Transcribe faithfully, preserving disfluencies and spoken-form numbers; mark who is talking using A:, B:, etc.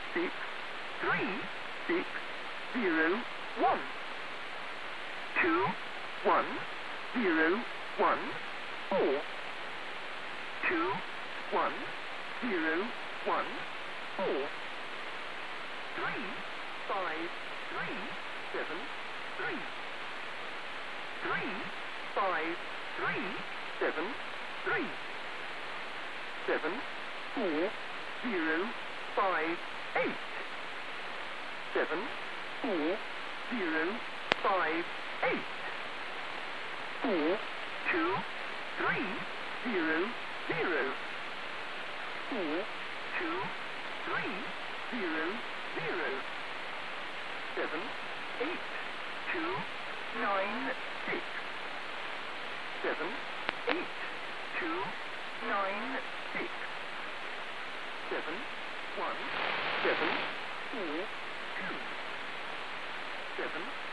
A: six, three, six, zero, one. Two, one, zero, one, four. Two, one, zero, one, four. Three, five, three, seven, three. Three, five, three, seven, three. Seven, four, zero, five, eight. Seven, four, zero, five, eight. Four, two, three, zero, zero. Four, two, three, zero, zero. Seven, eight, two, nine, six. Seven, eight, two, nine, six. Seven, one, seven, four, two. Seven,